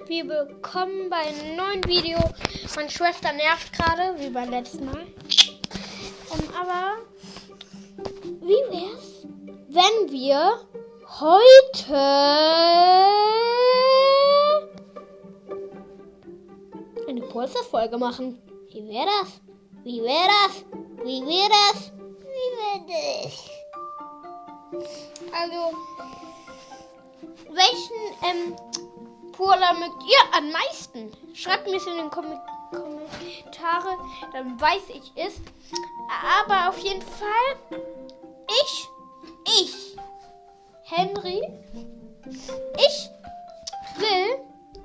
wir bekommen bei einem neuen Video. Meine Schwester nervt gerade, wie beim letzten Mal. Aber wie wär's, wenn wir heute eine Podcast-Folge machen? Wie wäre das? Wie wäre das? Wie wäre das? Wie wäre das? Also, welchen Brawler mögt ihr am meisten? Schreibt mir es in den Kommentare, dann weiß ich es. Aber auf jeden Fall, Henry, ich will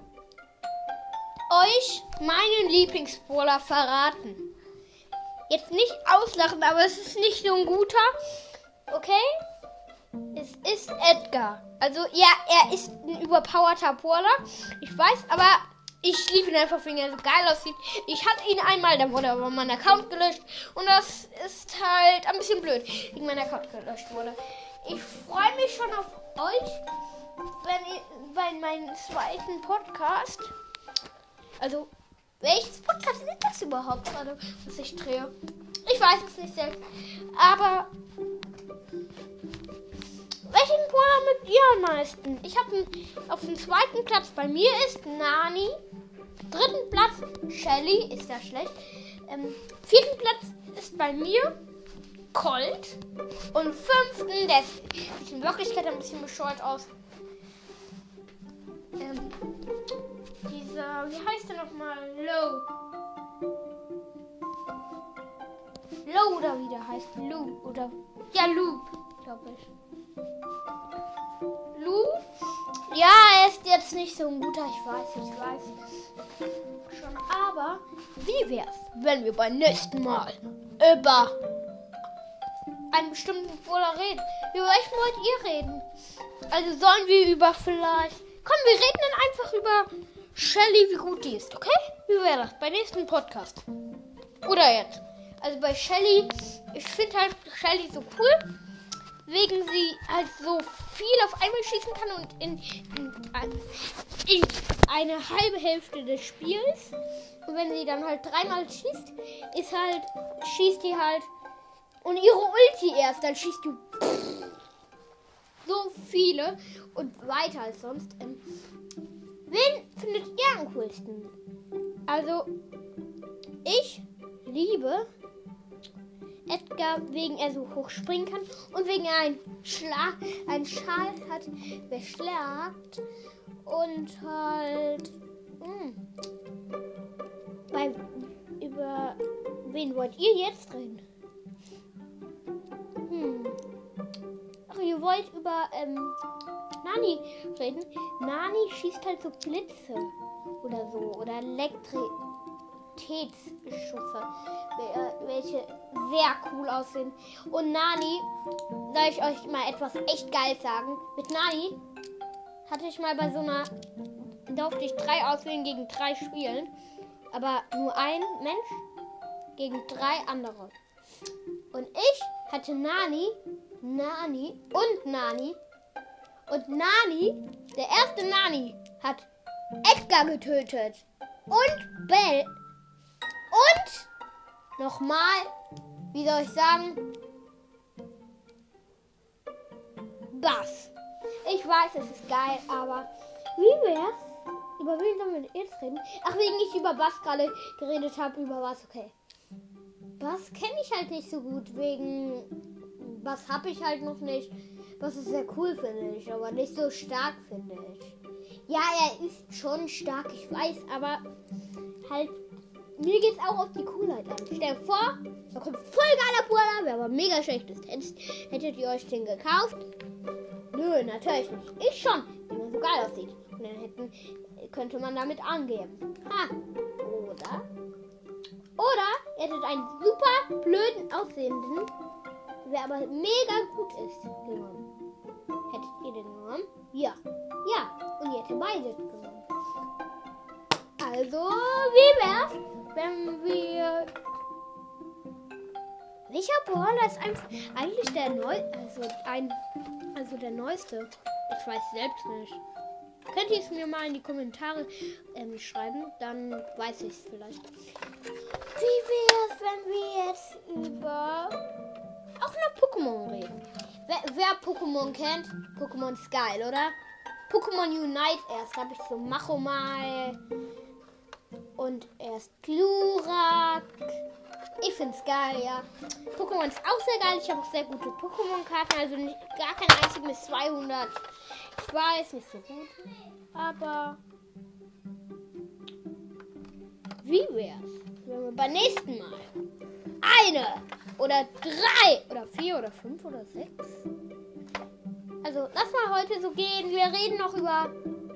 euch meinen Lieblingsbrawler verraten. Jetzt nicht auslachen, aber es ist nicht so ein guter. Okay? Es ist Edgar. Also, ja, er ist ein überpowerter Brawler. Ich weiß, aber ich liebe ihn einfach, wenn er so geil aussieht. Ich hatte ihn einmal, dann wurde aber mein Account gelöscht. Und das ist halt ein bisschen blöd, wegen mein Account gelöscht wurde. Ich freue mich schon auf euch, wenn ihr bei meinem zweiten Podcast. Also, welches Podcast ist das überhaupt gerade, was ich drehe? Ich weiß es nicht selbst. Aber welchen Brawler mögt ihr am meisten? Ich habe auf dem zweiten Platz bei mir ist Nani. Dritten Platz Shelly, ist ja schlecht. Vierten Platz ist bei mir Colt. Und fünften, der sieht in Wirklichkeit ein bisschen bescheuert aus. Wie heißt der nochmal? Low oder wie der heißt? Lou oder... Ja, Lou, glaube ich. Lou? Ja, er ist jetzt nicht so ein guter, ich weiß. Schon, aber wie wär's, wenn wir beim nächsten Mal über einen bestimmten Brawler reden? Über welchen wollt ihr reden? Also sollen wir über vielleicht... Komm, wir reden dann einfach über Shelly, wie gut die ist, okay? Wie wäre das beim nächsten Podcast? Oder jetzt? Also bei Shelly, ich finde halt Shelly so cool, wegen sie halt so viel auf einmal schießen kann und in eine halbe Hälfte des Spiels. Und wenn sie dann halt dreimal schießt die halt und ihre Ulti erst, dann schießt du so viele und weiter als sonst. Wen findet ihr am coolsten? Also, ich liebe Edgar, wegen er so hoch springen kann und wegen er einen Schal hat, der schlagt. Und halt über wen wollt ihr jetzt reden? Ach, ihr wollt über Nani reden? Nani schießt halt so Blitze oder so oder Elektrizitätsschüsse, welche sehr cool aussehen. Und Nani, soll ich euch mal etwas echt geil sagen? Mit Nani hatte ich mal bei so einer, durfte ich 3 auswählen gegen 3 spielen, aber nur ein Mensch gegen 3 andere. Und ich hatte Nani und Nani. Und Nani, der erste Nani, hat Edgar getötet. Und Bell. Und nochmal, wie soll ich sagen, Bass. Ich weiß, es ist geil, aber wie wär's? Über wen sollen wir jetzt reden? Ach, wegen ich über Bass gerade geredet habe, über was, okay. Bass kenne ich halt nicht so gut, wegen Bass habe ich halt noch nicht. Bass ist sehr cool, finde ich, aber nicht so stark, finde ich. Ja, er ist schon stark, ich weiß, aber halt, mir geht's auch auf die Coolheit an. Stell dir vor, da kommt voll geiler Brawler, wäre aber mega schlechtes Test. Hättet ihr euch den gekauft? Nö, natürlich nicht. Ich schon, wenn er so geil aussieht. Und dann könnte man damit angeben. Ha, oder ihr hättet einen super blöden aussehenden, der aber mega gut ist, genommen. Hättet ihr den genommen? Ja. Ja. Und ihr hättet beide genommen. Also, wie wär's, wenn wir... Welcher Brawler ist eigentlich der neueste? Also der neueste. Ich weiß selbst nicht. Könnt ihr es mir mal in die Kommentare schreiben? Dann weiß ich es vielleicht. Wie wär's, wenn wir jetzt über auch noch Pokémon reden? Wer Pokémon kennt, Pokémon ist geil, oder? Pokémon Unite erst habe ich so Machomai und erst Glurak. Ich find's geil, ja. Pokémon ist auch sehr geil. Ich habe auch sehr gute Pokémon-Karten, also gar kein einziges mit 200. Ich weiß, nicht so gut, aber wie wär's, wenn wir beim nächsten Mal eine oder 3 oder 4 oder 5 oder 6. Also lass mal heute so gehen. Wir reden noch über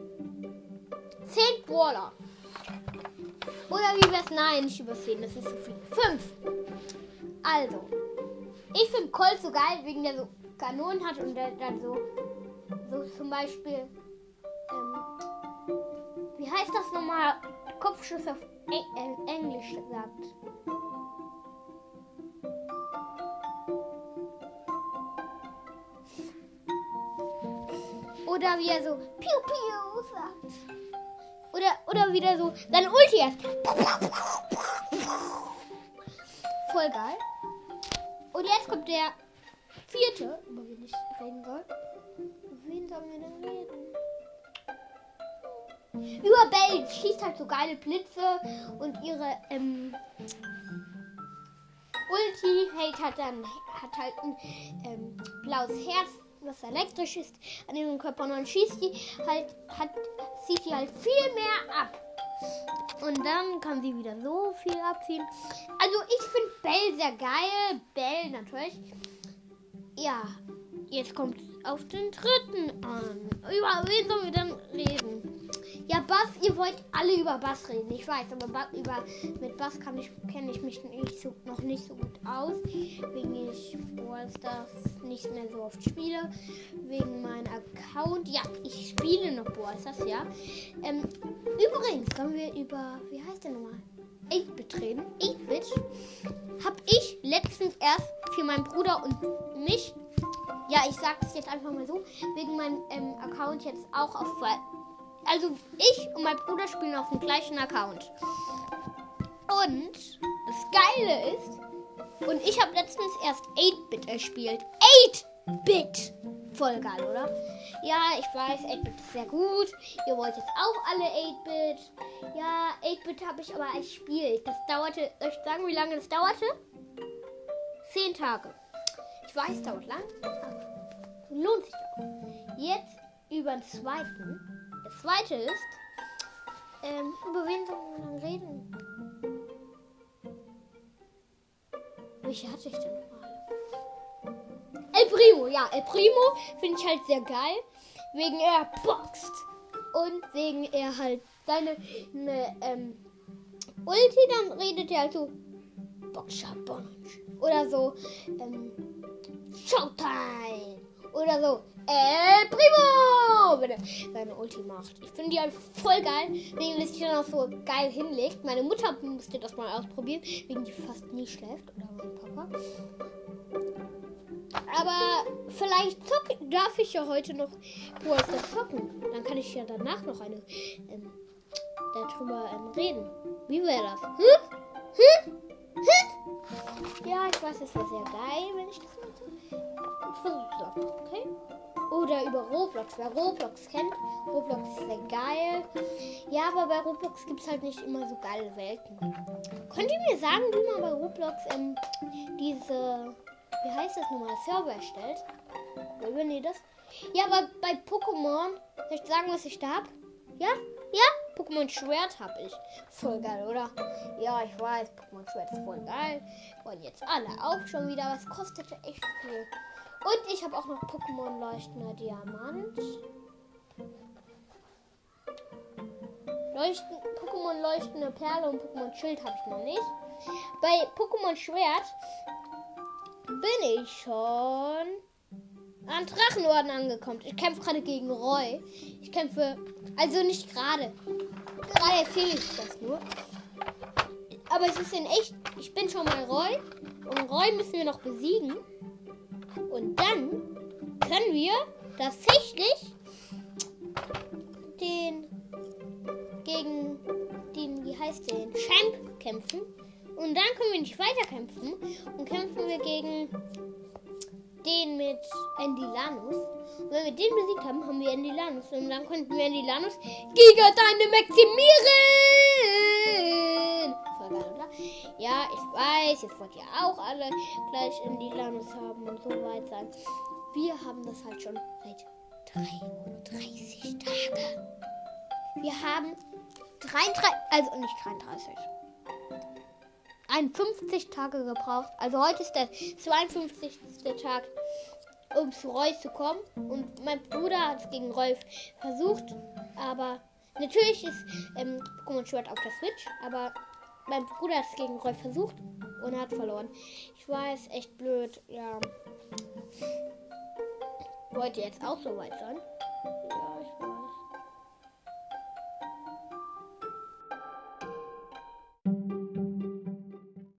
10 Brawler. Oder wie wär's? Nein, nicht über 10, das ist zu viel. 5. Also, ich finde Colt so geil, wegen der so Kanonen hat und der dann so zum Beispiel, wie heißt das nochmal? Kopfschuss auf Englisch sagt. Oder wie er so Piu Piu sagt. Oder wieder so seine Ulti erst. Voll geil. Und jetzt kommt der 4., über wen ich reden soll. Wen sollen wir denn reden? Über Belle. Schießt halt so geile Blitze und ihre Ulti hat halt ein blaues Herz, was elektrisch ist, an ihrem Körper, und dann schießt die halt, zieht die halt viel mehr ab. Und dann kann sie wieder so viel abziehen. Also ich finde Belle sehr geil. Belle natürlich. Ja, jetzt kommt es auf den 3. an. Über wen sollen wir dann reden? Ja, Bass, ihr wollt alle über Bass reden. Ich weiß, aber mit Bass kenne ich mich noch nicht so gut aus. Wegen ich Brawl Stars nicht mehr so oft spiele. Wegen meinem Account. Ja, ich spiele noch Brawl Stars, ja. Übrigens, sollen wir über, wie heißt der nochmal? 8-Bit reden. 8-Bit habe ich letztens erst für meinen Bruder und mich, ja, ich sage es jetzt einfach mal so, wegen meinem Account jetzt auch auf, also ich und mein Bruder spielen auf dem gleichen Account. Und das Geile ist, und ich habe letztens erst 8-Bit gespielt. 8-Bit! Voll geil, oder? Ja, ich weiß, 8-Bit ist sehr gut. Ihr wollt jetzt auch alle 8-Bit. Ja, 8-Bit habe ich aber als Spiel. Das dauerte, soll ich sagen, wie lange das dauerte? 10 Tage. Ich weiß, dauert lang, aber lohnt sich auch. Jetzt über den 2. Das 2. ist, über wen sollen wir dann reden? Welche hatte ich denn nochmal? El Primo, ja, El Primo finde ich halt sehr geil. Wegen er boxt. Und wegen er halt seine Ulti, dann redet er halt so Boxer Bunch. Oder so Showtime. Oder so El Primo, wenn er seine Ulti macht. Ich finde die einfach voll geil, wegen dass sich dann auch so geil hinlegt. Meine Mutter musste das mal ausprobieren, wegen die fast nie schläft. Oder mein Papa. Aber vielleicht darf ich ja heute noch Brawl Stars zocken. Dann kann ich ja danach noch eine darüber reden. Wie wäre das? Ja, ich weiß, es wäre sehr geil, wenn ich das mache. Ich versuche es auch, okay? Oder über Roblox. Wer Roblox kennt, Roblox ist sehr geil. Ja, aber bei Roblox gibt es halt nicht immer so geile Welten. Könnt ihr mir sagen, wie man bei Roblox diese, wie heißt das nochmal, Server erstellt? Wenn ihr das? Ja, aber bei Pokémon, soll ich sagen, was ich da hab? Ja? Ja? Pokémon Schwert habe ich. Voll geil, oder? Ja, ich weiß, Pokémon Schwert ist voll geil. Und jetzt alle auch schon wieder. Was kostete echt viel. Und ich habe auch noch Pokémon Leuchtender Diamant. Pokémon Leuchtende Perle und Pokémon Schild habe ich noch nicht. Bei Pokémon Schwert bin ich schon am Drachenorden angekommen. Ich kämpfe gerade gegen Roy. Ich kämpfe, also nicht gerade. Gerade erzähle ich das nur. Aber es ist in echt, ich bin schon mal Roy. Und Roy müssen wir noch besiegen. Und dann können wir tatsächlich gegen den, wie heißt den, Champ kämpfen. Und dann können wir nicht weiter kämpfen. Und kämpfen wir gegen den mit Endilanus. Und wenn wir den besiegt haben, haben wir Endilanus. Und dann könnten wir Endilanus Giga-Deine maximieren. Voll geil, oder? Ja, ich weiß, jetzt wollt ihr auch alle gleich Endilanus haben und so weit sein. Wir haben das halt schon seit 33 Tagen. Wir haben 51 Tage gebraucht. Also heute ist der 52. Tag, um zu Reus zu kommen. Und mein Bruder hat es gegen Rolf versucht. Aber natürlich ist Pokémon Schwert auf der Switch. Aber mein Bruder hat es gegen Rolf versucht und hat verloren. Ich weiß, echt blöd. Ja. Wollt ihr jetzt auch so weit sein?